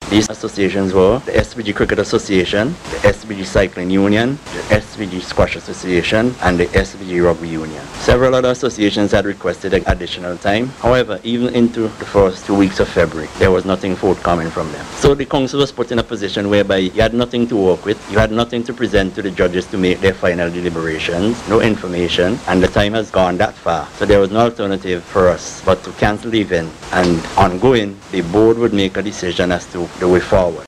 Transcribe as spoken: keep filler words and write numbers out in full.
These associations were the S P G Cricket Association, the S P G Cycling Union, the S P G Squash Association, and the S P G Rugby Union. Several other associations had requested additional time. However, even into the first two weeks of February, there was nothing forthcoming from them. So the council was put in a position whereby you had nothing to work with, you had nothing to present to the judges to make their final deliberations, no information, and the time has gone that far. So there was no alternative for us but to cancel the event, and ongoing, the board would make a decision as to the way forward.